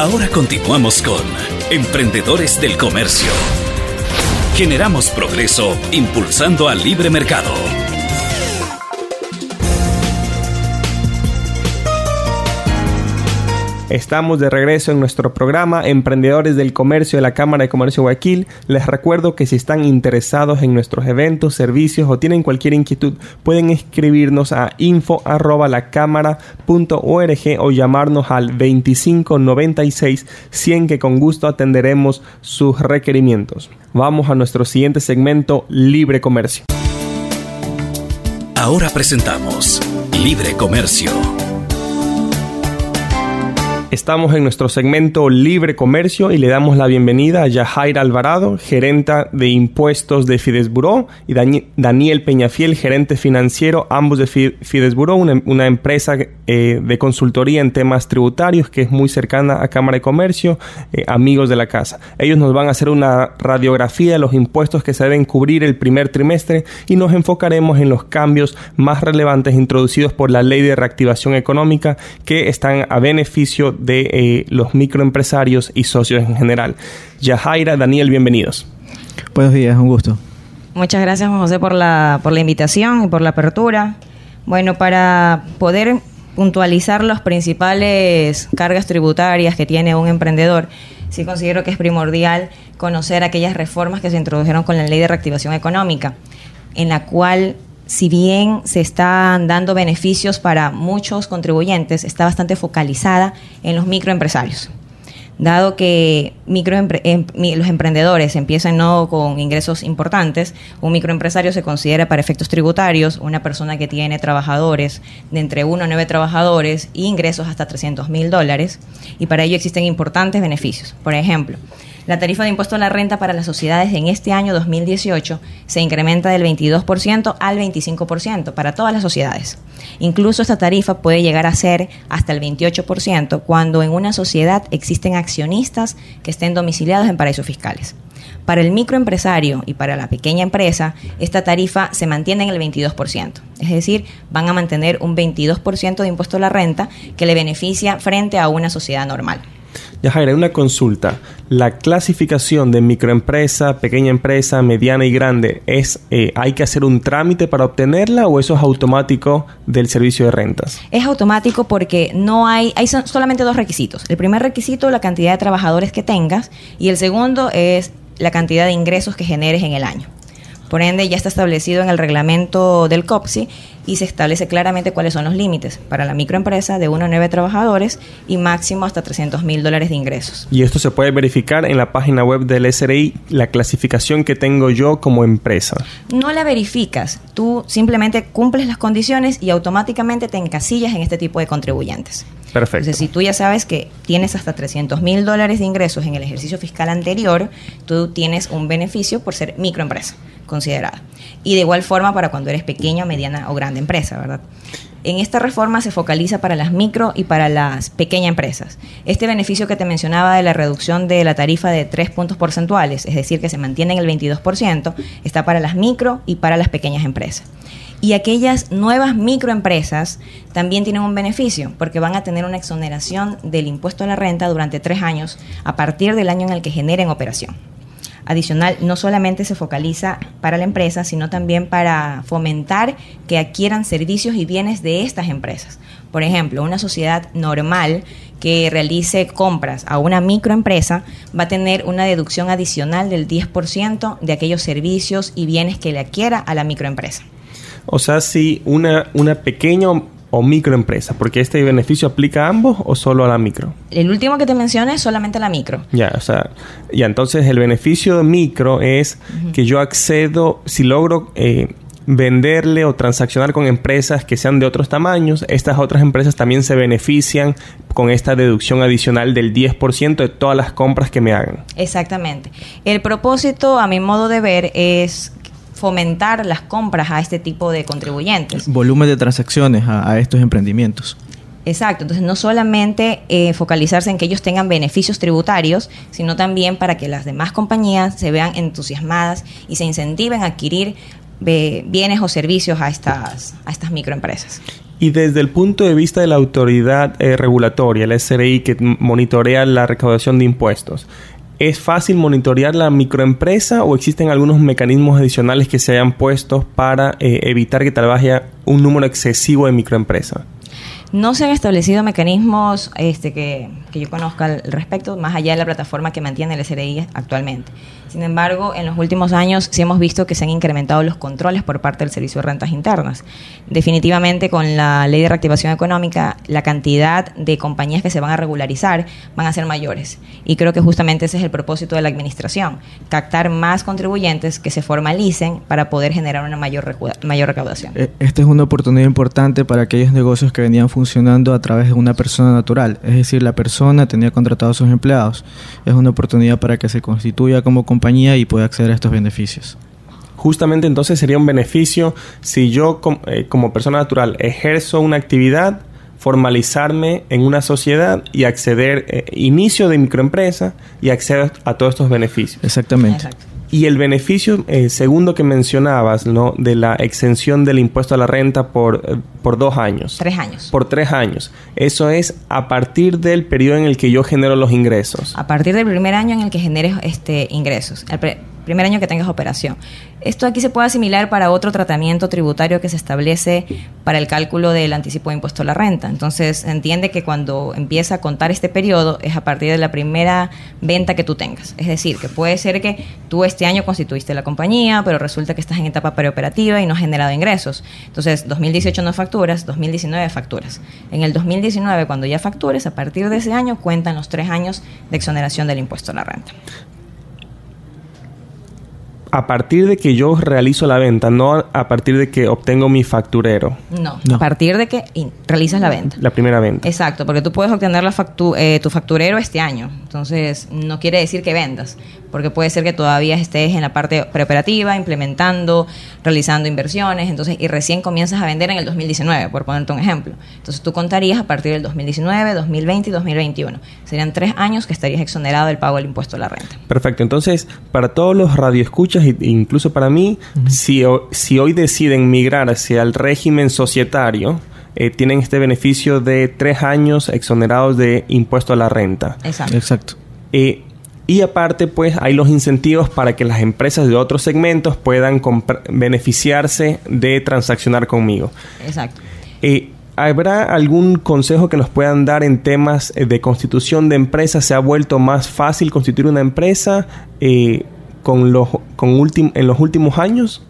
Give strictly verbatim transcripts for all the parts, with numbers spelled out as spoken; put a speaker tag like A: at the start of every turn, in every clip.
A: Ahora continuamos con Emprendedores del Comercio. Generamos progreso impulsando al libre mercado.
B: Estamos de regreso en nuestro programa Emprendedores del Comercio de la Cámara de Comercio de Guayaquil. Les recuerdo que si están interesados en nuestros eventos, servicios o tienen cualquier inquietud, pueden escribirnos a info arroba la cámara punto org o llamarnos al veinticinco noventa y seis cien, que con gusto atenderemos sus requerimientos. Vamos a nuestro siguiente segmento, Libre Comercio.
A: Ahora presentamos Libre Comercio.
B: Estamos en nuestro segmento Libre Comercio y le damos la bienvenida a Yajaira Alvarado, gerenta de impuestos de Fidesburó, y Dani- Daniel Peñafiel, gerente financiero, ambos de Fi- Fidesburó, una, una empresa eh, de consultoría en temas tributarios que es muy cercana a Cámara de Comercio, eh, amigos de la casa. Ellos nos van a hacer una radiografía de los impuestos que se deben cubrir el primer trimestre y nos enfocaremos en los cambios más relevantes introducidos por la Ley de Reactivación Económica que están a beneficio de eh, los microempresarios y socios en general. Yajaira, Daniel, bienvenidos.
C: Buenos días, un gusto.
D: Muchas gracias, Juan José, por la, por la invitación y por la apertura. Bueno, para poder puntualizar las principales cargas tributarias que tiene un emprendedor, sí considero que es primordial conocer aquellas reformas que se introdujeron con la Ley de Reactivación Económica, en la cual, si bien se están dando beneficios para muchos contribuyentes, está bastante focalizada en los microempresarios. Dado que microempre- em- los emprendedores empiezan no con ingresos importantes, un microempresario se considera para efectos tributarios una persona que tiene trabajadores de entre uno a nueve trabajadores y ingresos hasta trescientos mil dólares, y para ello existen importantes beneficios. Por ejemplo, la tarifa de impuesto a la renta para las sociedades en este año dos mil dieciocho se incrementa del veintidós por ciento al veinticinco por ciento para todas las sociedades. Incluso esta tarifa puede llegar a ser hasta el veintiocho por ciento cuando en una sociedad existen accionistas que estén domiciliados en paraísos fiscales. Para el microempresario y para la pequeña empresa, esta tarifa se mantiene en el veintidós por ciento. Es decir, van a mantener un veintidós por ciento de impuesto a la renta que le beneficia frente a una sociedad normal.
B: Yajaira, una consulta. ¿La clasificación de microempresa, pequeña empresa, mediana y grande, es eh, hay que hacer un trámite para obtenerla o eso es automático del servicio de rentas?
D: Es automático porque no hay, hay son solamente dos requisitos. El primer requisito, la cantidad de trabajadores que tengas, y el segundo es la cantidad de ingresos que generes en el año. Por ende, ya está establecido en el reglamento del COPSI y se establece claramente cuáles son los límites para la microempresa de uno a nueve trabajadores y máximo hasta trescientos mil dólares de ingresos.
B: Y esto se puede verificar en la página web del S R I, la clasificación que tengo yo como empresa.
D: No la verificas, tú simplemente cumples las condiciones y automáticamente te encasillas en este tipo de contribuyentes.
B: Perfecto.
D: Entonces, si tú ya sabes que tienes hasta trescientos mil dólares de ingresos en el ejercicio fiscal anterior, tú tienes un beneficio por ser microempresa considerada. Y de igual forma para cuando eres pequeña, mediana o grande empresa, ¿verdad? En esta reforma se focaliza para las micro y para las pequeñas empresas. Este beneficio que te mencionaba de la reducción de la tarifa de tres puntos porcentuales, es decir, que se mantiene en el veintidós por ciento, está para las micro y para las pequeñas empresas. Y aquellas nuevas microempresas también tienen un beneficio porque van a tener una exoneración del impuesto a la renta durante tres años a partir del año en el que generen operación. Adicional, no solamente se focaliza para la empresa, sino también para fomentar que adquieran servicios y bienes de estas empresas. Por ejemplo, una sociedad normal que realice compras a una microempresa va a tener una deducción adicional del diez por ciento de aquellos servicios y bienes que le adquiera a la microempresa.
B: O sea, si una, una pequeña o microempresa, porque este beneficio aplica a ambos o solo a la micro.
D: El último que te mencioné es solamente la micro.
B: Ya, o sea, ya entonces el beneficio de micro es uh-huh. que yo accedo, si logro eh, venderle o transaccionar con empresas que sean de otros tamaños, estas otras empresas también se benefician con esta deducción adicional del diez por ciento de todas las compras que me hagan.
D: Exactamente. El propósito, a mi modo de ver, es fomentar las compras a este tipo de contribuyentes.
C: Volumen de transacciones a, a estos emprendimientos.
D: Exacto, entonces no solamente eh, focalizarse en que ellos tengan beneficios tributarios, sino también para que las demás compañías se vean entusiasmadas y se incentiven a adquirir eh, bienes o servicios a estas, a estas microempresas.
B: Y desde el punto de vista de la autoridad eh, regulatoria, el S R I, que monitorea la recaudación de impuestos, ¿es fácil monitorear la microempresa o existen algunos mecanismos adicionales que se hayan puesto para eh, evitar que tal vez haya un número excesivo de microempresas?
D: No se han establecido mecanismos este, que, que yo conozca al respecto, más allá de la plataforma que mantiene el S R I actualmente. Sin embargo, en los últimos años sí hemos visto que se han incrementado los controles por parte del Servicio de Rentas Internas. Definitivamente, con la Ley de Reactivación Económica, la cantidad de compañías que se van a regularizar van a ser mayores. Y creo que justamente ese es el propósito de la administración, captar más contribuyentes que se formalicen para poder generar una mayor, recu- mayor recaudación.
C: Esta es una oportunidad importante para aquellos negocios que venían funcionando a través de una persona natural, es decir, la persona tenía contratados a sus empleados. Es una oportunidad para que se constituya como compañía y pueda acceder a estos beneficios.
B: Justamente entonces sería un beneficio si yo com- eh, como persona natural ejerzo una actividad, formalizarme en una sociedad y acceder, eh, inicio de microempresa y accedo a todos estos beneficios.
C: Exactamente.
D: Exacto.
B: Y el beneficio eh, segundo que mencionabas, ¿no?, de la exención del impuesto a la renta por, eh, por dos años.
D: Tres años.
B: Por tres años. Eso es a partir del periodo en el que yo genero los ingresos.
D: A partir del primer año en el que generes este, ingresos. El pre- primer año que tengas operación. Esto aquí se puede asimilar para otro tratamiento tributario que se establece para el cálculo del anticipo de impuesto a la renta. Entonces, se entiende que cuando empieza a contar este periodo es a partir de la primera venta que tú tengas. Es decir, que puede ser que tú este año constituiste la compañía, pero resulta que estás en etapa preoperativa y no has generado ingresos. Entonces, dos mil dieciocho no facturas, dos mil diecinueve facturas. En el dos mil diecinueve, cuando ya factures, a partir de ese año cuentan los tres años de exoneración del impuesto a la renta.
B: A partir de que yo realizo la venta, no a partir de que obtengo mi facturero.
D: No,
C: No.
D: a partir de que in- realizas la venta.
B: La primera venta.
D: Exacto, porque tú puedes obtener la factu- eh, tu facturero este año. Entonces, no quiere decir que vendas, porque puede ser que todavía estés en la parte preoperativa, implementando, realizando inversiones, entonces y recién comienzas a vender en el dos mil diecinueve, por ponerte un ejemplo. Entonces, tú contarías a partir del dos mil diecinueve, dos mil veinte y dos mil veintiuno. Serían tres años que estarías exonerado del pago del impuesto a la renta.
B: Perfecto. Entonces, para todos los radioescuchas, e incluso para mí, uh-huh. si, o, si hoy deciden migrar hacia el régimen societario, eh, tienen este beneficio de tres años exonerados de impuesto a la renta.
D: Exacto.
C: Exacto.
B: Eh, y aparte, pues, hay los incentivos para que las empresas de otros segmentos puedan compr- beneficiarse de transaccionar conmigo.
D: Exacto.
B: Eh, ¿Habrá algún consejo que nos puedan dar en temas de constitución de empresas? ¿Se ha vuelto más fácil constituir una empresa eh, con los, con ultim- en los últimos años?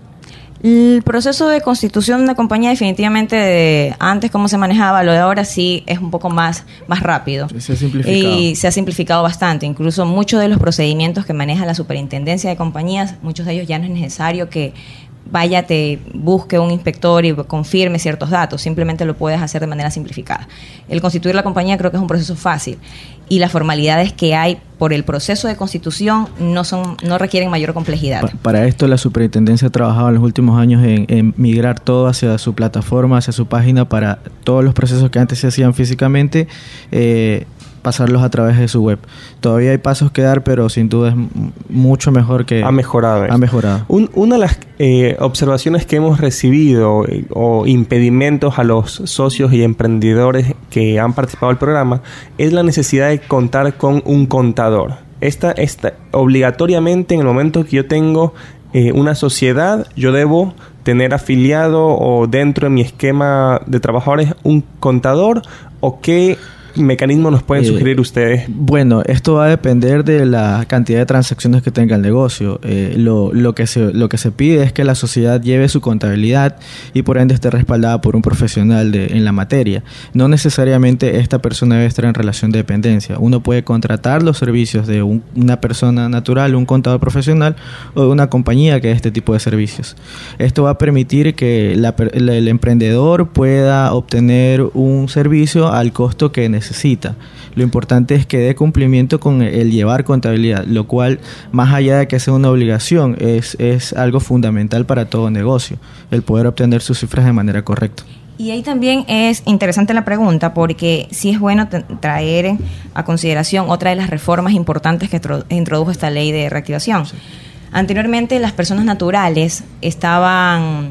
D: El proceso de constitución de una compañía definitivamente de antes cómo se manejaba, lo de ahora sí es un poco más, más rápido.
C: Se ha simplificado.
D: Y se ha simplificado bastante. Incluso muchos de los procedimientos que maneja la superintendencia de compañías, muchos de ellos ya no es necesario que vaya, te busque un inspector y confirme ciertos datos. Simplemente lo puedes hacer de manera simplificada. El constituir la compañía creo que es un proceso fácil. Y las formalidades que hay por el proceso de constitución no son no requieren mayor complejidad.
C: Pa- para esto la superintendencia ha trabajado en los últimos años en, en migrar todo hacia su plataforma, hacia su página, para todos los procesos que antes se hacían físicamente, eh, pasarlos a través de su web. Todavía hay pasos que dar, pero sin duda es m- mucho mejor que...
B: Ha mejorado.
C: Ha mejorado.
B: Un, una de las eh, observaciones que hemos recibido eh, o impedimentos a los socios y emprendedores que han participado del programa es la necesidad de contar con un contador. Esta, esta obligatoriamente en el momento que yo tengo eh, una sociedad, yo debo tener afiliado o dentro de mi esquema de trabajadores un contador, o qué mecanismo nos pueden
C: Eh,
B: sugerir ustedes.
C: Bueno, esto va a depender de la cantidad de transacciones que tenga el negocio. Eh, lo, lo, que se, lo que se pide es que la sociedad lleve su contabilidad y por ende esté respaldada por un profesional de, en la materia. No necesariamente esta persona debe estar en relación de dependencia. Uno puede contratar los servicios de un, una persona natural, un contador profesional o de una compañía que dé este tipo de servicios. Esto va a permitir que la, el, el emprendedor pueda obtener un servicio al costo que necesita. necesita. Lo importante es que dé cumplimiento con el llevar contabilidad, lo cual, más allá de que sea una obligación, es, es algo fundamental para todo negocio, el poder obtener sus cifras de manera correcta.
D: Y ahí también es interesante la pregunta, porque sí es bueno t- traer a consideración otra de las reformas importantes que tro- introdujo esta ley de reactivación. Sí. Anteriormente las personas naturales estaban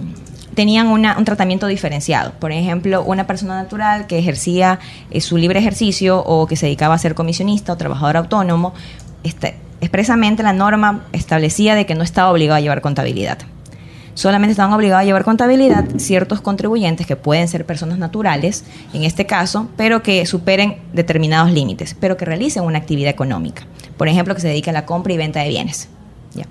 D: tenían una, un tratamiento diferenciado. Por ejemplo, una persona natural que ejercía eh, su libre ejercicio o que se dedicaba a ser comisionista o trabajador autónomo, este, expresamente la norma establecía de que no estaba obligado a llevar contabilidad. Solamente estaban obligados a llevar contabilidad ciertos contribuyentes que pueden ser personas naturales, en este caso, pero que superen determinados límites, pero que realicen una actividad económica. Por ejemplo, que se dedique a la compra y venta de bienes. Ya.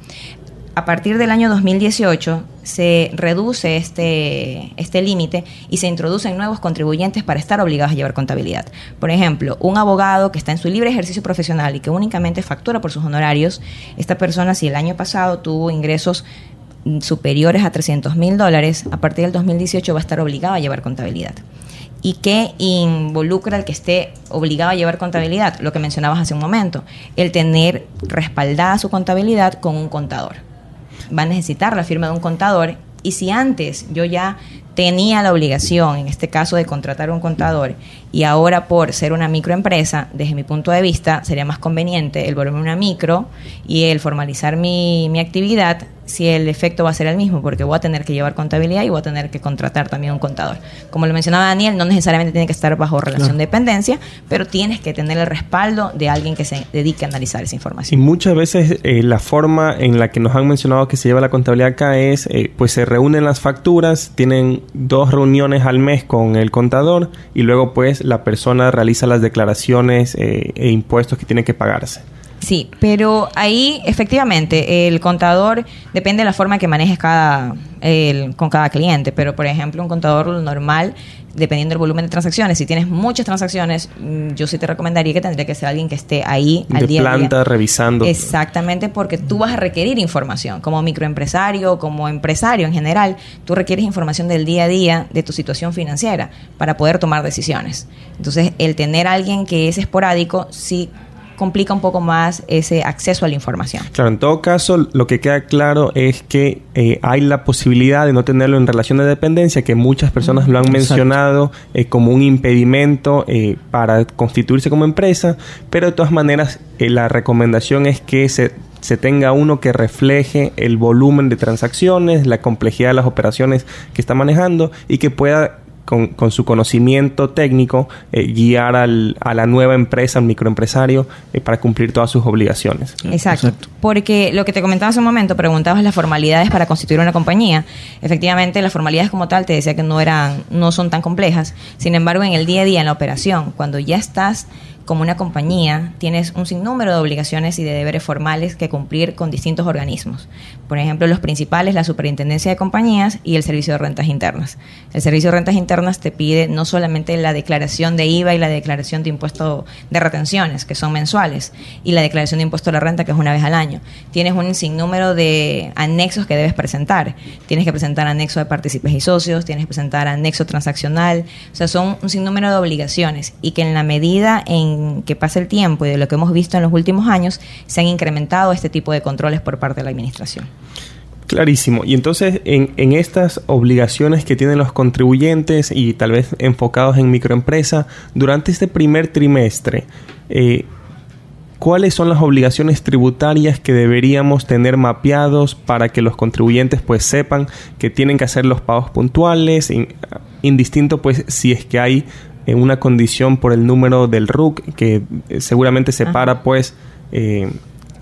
D: A partir del año dos mil dieciocho se reduce este, este límite y se introducen nuevos contribuyentes para estar obligados a llevar contabilidad. Por ejemplo, un abogado que está en su libre ejercicio profesional y que únicamente factura por sus honorarios, esta persona, si el año pasado tuvo ingresos superiores a trescientos mil dólares, a partir del dos mil dieciocho va a estar obligado a llevar contabilidad. ¿Y qué involucra al que esté obligado a llevar contabilidad? Lo que mencionabas hace un momento, el tener respaldada su contabilidad con un contador. Va a necesitar la firma de un contador, y si antes yo ya tenía la obligación, en este caso, de contratar un contador, y ahora por ser una microempresa, desde mi punto de vista, sería más conveniente el volverme una micro y el formalizar mi, mi actividad, si el efecto va a ser el mismo, porque voy a tener que llevar contabilidad y voy a tener que contratar también un contador. Como lo mencionaba Daniel, no necesariamente tiene que estar bajo relación de dependencia, pero tienes que tener el respaldo de alguien que se dedique a analizar esa información.
B: Y muchas veces eh, la forma en la que nos han mencionado que se lleva la contabilidad acá es, eh, pues se reúnen las facturas, tienen dos reuniones al mes con el contador y luego pues la persona realiza las declaraciones eh, e impuestos que tienen que pagarse.
D: Sí, pero ahí efectivamente el contador depende de la forma que manejes cada, el, con cada cliente, pero por ejemplo un contador normal, dependiendo del volumen de transacciones, si tienes muchas transacciones, yo sí te recomendaría que tendría que ser alguien que esté ahí al
B: de
D: día a día. De
B: planta, revisando.
D: Exactamente, porque tú vas a requerir información, como microempresario, como empresario en general, tú requieres información del día a día de tu situación financiera para poder tomar decisiones. Entonces, el tener a alguien que es esporádico, sí complica un poco más ese acceso a la información.
B: Claro, en todo caso, lo que queda claro es que eh, hay la posibilidad de no tenerlo en relación de dependencia, que muchas personas lo han
C: Exacto.
B: mencionado eh, como un impedimento eh, para constituirse como empresa, pero de todas maneras eh, la recomendación es que se, se tenga uno que refleje el volumen de transacciones, la complejidad de las operaciones que está manejando y que pueda Con, con su conocimiento técnico, eh, guiar al, a la nueva empresa, al microempresario, eh, para cumplir todas sus obligaciones.
D: Exacto.
C: Exacto.
D: Porque lo que te comentaba hace un momento, preguntabas las formalidades para constituir una compañía. Efectivamente, las formalidades como tal, te decía que no eran, no son tan complejas. Sin embargo, en el día a día, en la operación, cuando ya estás como una compañía, tienes un sinnúmero de obligaciones y de deberes formales que cumplir con distintos organismos. Por ejemplo, los principales, la Superintendencia de Compañías y el Servicio de Rentas Internas. El Servicio de Rentas Internas te pide no solamente la declaración de I V A y la declaración de impuesto de retenciones, que son mensuales, y la declaración de impuesto a la renta, que es una vez al año. Tienes un sinnúmero de anexos que debes presentar. Tienes que presentar anexo de partícipes y socios, tienes que presentar anexo transaccional. O sea, son un sinnúmero de obligaciones y que en la medida en que pasa el tiempo y de lo que hemos visto en los últimos años, se han incrementado este tipo de controles por parte de la administración.
B: Clarísimo. Y entonces, en, en estas obligaciones que tienen los contribuyentes y tal vez enfocados en microempresa, durante este primer trimestre, eh, ¿cuáles son las obligaciones tributarias que deberíamos tener mapeados para que los contribuyentes pues sepan que tienen que hacer los pagos puntuales, in, indistinto pues si es que hay en una condición por el número del R U C, que eh, seguramente separa Ajá. pues eh,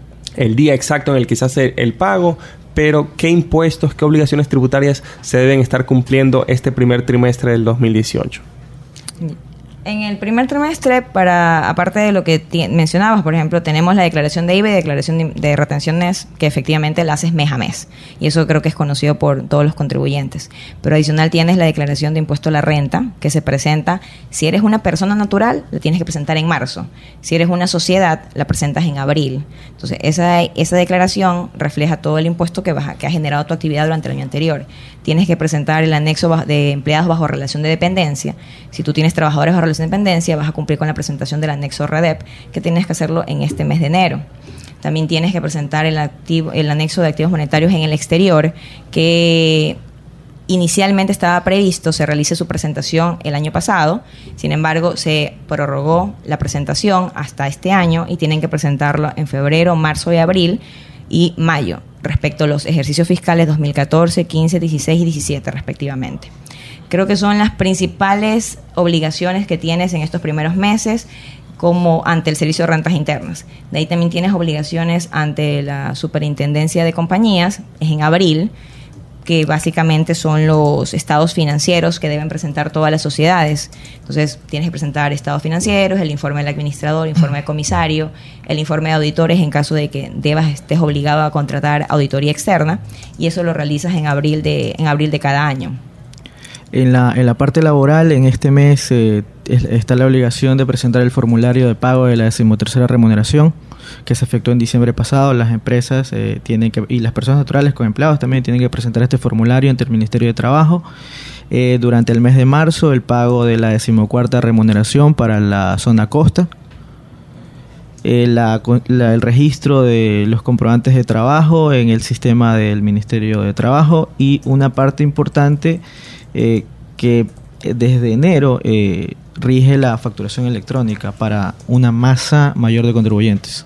B: el día exacto en el que se hace el pago, pero ¿qué impuestos, qué obligaciones tributarias se deben estar cumpliendo este primer trimestre del dos mil dieciocho?
D: En el primer trimestre, para aparte de lo que t- mencionabas, por ejemplo, tenemos la declaración de I V A y declaración de, de retenciones que efectivamente la haces mes a mes. Y eso creo que es conocido por todos los contribuyentes. Pero adicional tienes la declaración de impuesto a la renta, que se presenta, si eres una persona natural, la tienes que presentar en marzo. Si eres una sociedad, la presentas en abril. Entonces, esa, esa declaración refleja todo el impuesto que, vas a, que ha generado tu actividad durante el año anterior. Tienes que presentar el anexo de empleados bajo relación de dependencia. Si tú tienes trabajadores bajo relación de dependencia, vas a cumplir con la presentación del anexo REDEP, que tienes que hacerlo en este mes de enero. También tienes que presentar el, activo, el anexo de activos monetarios en el exterior, que inicialmente estaba previsto se realice su presentación el año pasado. Sin embargo, se prorrogó la presentación hasta este año y tienen que presentarlo en febrero, marzo y abril y mayo. respecto a los ejercicios fiscales dos mil catorce, quince, dieciséis y diecisiete respectivamente. Creo que son las principales obligaciones que tienes en estos primeros meses como ante el Servicio de Rentas Internas. De ahí también tienes obligaciones ante la Superintendencia de Compañías, es en abril, que básicamente son los estados financieros que deben presentar todas las sociedades. Entonces, tienes que presentar estados financieros, el informe del administrador, el informe del comisario, el informe de auditores en caso de que debas estés obligado a contratar auditoría externa, y eso lo realizas en abril de, en abril de cada año.
C: En la, en la parte laboral, en este mes eh, es, está la obligación de presentar el formulario de pago de la decimotercera remuneración, que se efectuó en diciembre pasado. Las empresas eh, tienen que, y las personas naturales con empleados también tienen que presentar este formulario ante el Ministerio de Trabajo. Eh, durante el mes de marzo, el pago de la decimocuarta remuneración para la zona costa. Eh, la, la, el registro de los comprobantes de trabajo en el sistema del Ministerio de Trabajo, y una parte importante eh, que desde enero eh, rige la facturación electrónica para una masa mayor de contribuyentes.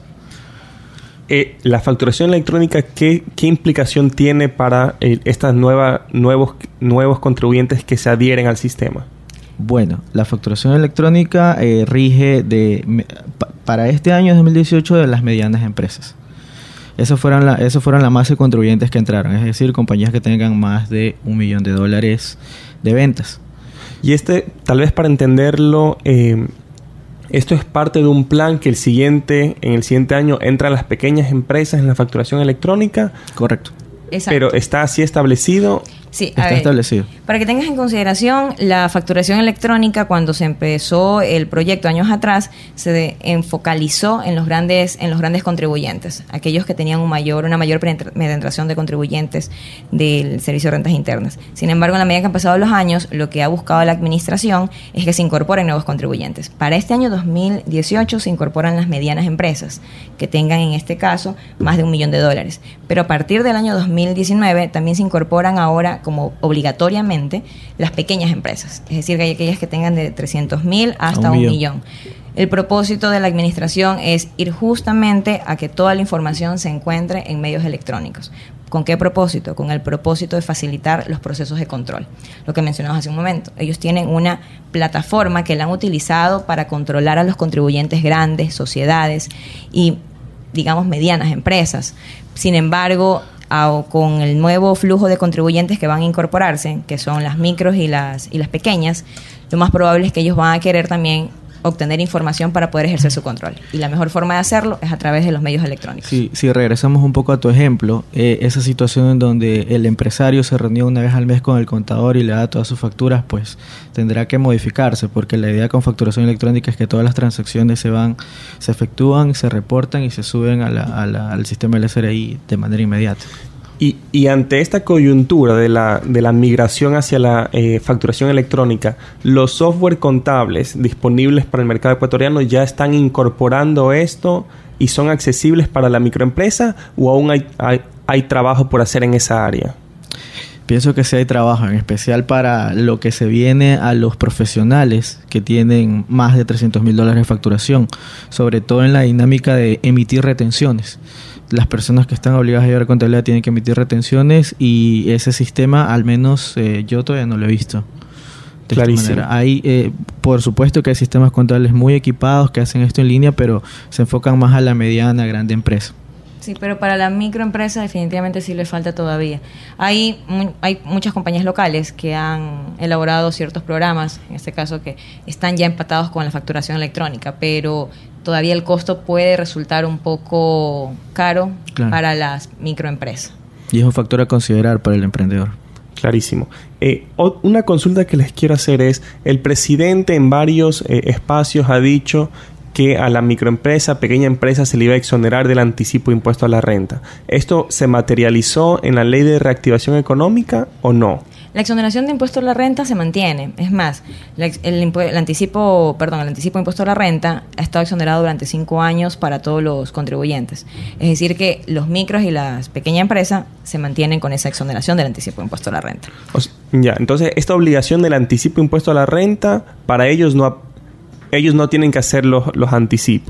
B: Eh, la facturación electrónica, ¿qué, qué implicación tiene para eh, estas nueva, nuevos, nuevos contribuyentes que se adhieren al sistema?
C: Bueno, la facturación electrónica eh, rige de me, pa, para este año dos mil dieciocho de las medianas empresas. Esas fueron la, eso fueron la masa de contribuyentes que entraron, es decir, compañías que tengan más de un millón de dólares de ventas.
B: Y este, tal vez para entenderlo, eh, esto es parte de un plan que el siguiente, en el siguiente año entran las pequeñas empresas en la facturación electrónica.
C: Correcto.
D: Exacto.
B: Pero está así establecido.
D: Sí,
C: está
D: ver,
C: establecido.
D: Para que tengas en consideración, la facturación electrónica, cuando se empezó el proyecto años atrás, se de, enfocalizó en los grandes en los grandes contribuyentes, aquellos que tenían un mayor una mayor penetración de contribuyentes del Servicio de Rentas Internas. Sin embargo, en la medida que han pasado los años, lo que ha buscado la administración es que se incorporen nuevos contribuyentes. Para este año dos mil dieciocho se incorporan las medianas empresas, que tengan en este caso más de un millón de dólares. Pero a partir del año dos mil diecinueve también se incorporan ahora como obligatoriamente las pequeñas empresas, es decir, que hay aquellas que tengan de trescientos mil hasta un millón. un millón. El propósito de la administración es ir justamente a que toda la información se encuentre en medios electrónicos. ¿Con qué propósito? Con el propósito de facilitar los procesos de control. Lo que mencionamos hace un momento. Ellos tienen una plataforma que la han utilizado para controlar a los contribuyentes grandes, sociedades y, digamos, medianas empresas. Sin embargo, con el nuevo flujo de contribuyentes que van a incorporarse, que son las micros y las y las pequeñas, lo más probable es que ellos van a querer también obtener información para poder ejercer su control. Y la mejor forma de hacerlo es a través de los medios electrónicos.
C: Sí, si regresamos un poco a tu ejemplo, eh, esa situación en donde el empresario se reunió una vez al mes con el contador y le da todas sus facturas, pues tendrá que modificarse, porque la idea con facturación electrónica es que todas las transacciones se van, se efectúan, se reportan y se suben a la, a la, al sistema del S R I de manera inmediata.
B: Y, y ante esta coyuntura de la, de la migración hacia la eh, facturación electrónica, ¿los software contables disponibles para el mercado ecuatoriano ya están incorporando esto y son accesibles para la microempresa, o aún hay, hay, hay trabajo por hacer en esa área?
C: Pienso que sí hay trabajo, en especial para lo que se viene a los profesionales que tienen más de trescientos mil dólares de facturación, sobre todo en la dinámica de emitir retenciones. Las personas que están obligadas a llevar contabilidad tienen que emitir retenciones, y ese sistema, al menos eh, yo todavía no lo he visto. De
B: Clarísimo.
C: esta manera. Hay, eh, por supuesto que hay sistemas contables muy equipados que hacen esto en línea, pero se enfocan más a la mediana, grande empresa.
D: Sí, pero para la microempresa definitivamente sí le falta todavía. Hay, hay muchas compañías locales que han elaborado ciertos programas, en este caso que están ya empatados con la facturación electrónica, pero todavía el costo puede resultar un poco caro, claro, para las microempresas.
C: Y es un factor a considerar para el emprendedor.
B: Clarísimo. Eh, una consulta que les quiero hacer es, el presidente en varios eh, espacios ha dicho que a la microempresa, pequeña empresa, se le iba a exonerar del anticipo de impuesto a la renta. ¿Esto se materializó en la ley de reactivación económica o no?
D: La exoneración de impuesto a la renta se mantiene. Es más, la, el, el anticipo, perdón, el anticipo de impuesto a la renta ha estado exonerado durante cinco años para todos los contribuyentes. Es decir, que los micros y las pequeñas empresas se mantienen con esa exoneración del anticipo de impuesto a la renta.
B: O sea, ya, entonces esta obligación del anticipo de impuesto a la renta, para ellos no, ellos no tienen que hacer los, los anticipos.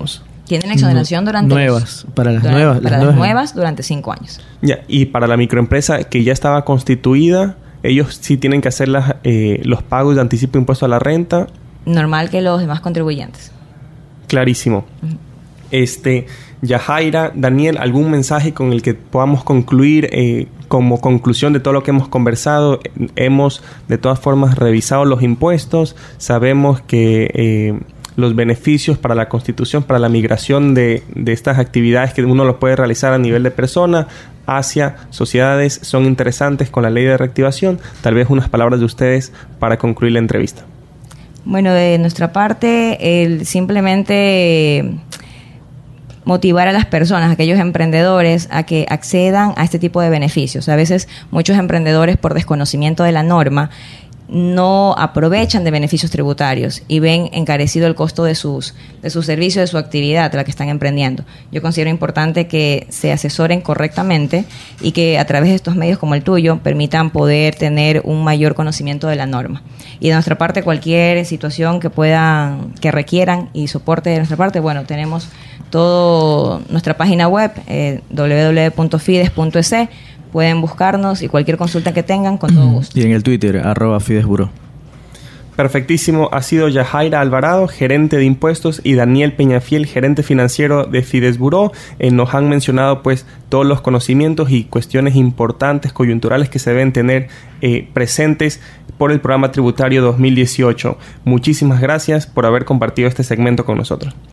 D: Tienen exoneración durante
C: nuevas,
D: los,
C: para las
D: durante,
C: nuevas,
D: para
C: las
D: las
C: nuevas.
D: nuevas durante cinco años.
B: Ya, y para la microempresa que ya estaba constituida, ellos sí tienen que hacer las, eh, los pagos de anticipo de impuesto a la renta.
D: Normal que los demás contribuyentes.
B: Clarísimo.
D: Uh-huh.
B: Este, Yajaira, Daniel, ¿algún mensaje con el que podamos concluir eh, como conclusión de todo lo que hemos conversado? Hemos de todas formas revisado los impuestos, sabemos que eh, los beneficios para la constitución, para la migración de, de estas actividades que uno lo puede realizar a nivel de persona hacia sociedades son interesantes con la ley de reactivación. Tal vez unas palabras de ustedes para concluir la entrevista.
D: Bueno, de nuestra parte, el simplemente motivar a las personas, a aquellos emprendedores, a que accedan a este tipo de beneficios. A veces muchos emprendedores, por desconocimiento de la norma, no aprovechan de beneficios tributarios y ven encarecido el costo de sus de su servicio, de su actividad, de la que están emprendiendo. Yo considero importante que se asesoren correctamente y que a través de estos medios como el tuyo permitan poder tener un mayor conocimiento de la norma. Y de nuestra parte, cualquier situación que puedan, que requieran y soporte de nuestra parte, bueno, tenemos todo nuestra página web, eh, doble u doble u doble u punto fides punto e ce. Pueden buscarnos y cualquier consulta que tengan, con todo gusto.
C: Y en el Twitter, arroba Fidesburó.
B: Perfectísimo. Ha sido Yajaira Alvarado, gerente de impuestos, y Daniel Peñafiel, gerente financiero de Fidesburó. Eh, nos han mencionado pues todos los conocimientos y cuestiones importantes, coyunturales que se deben tener eh, presentes por el programa tributario dos mil dieciocho. Muchísimas gracias por haber compartido este segmento con nosotros.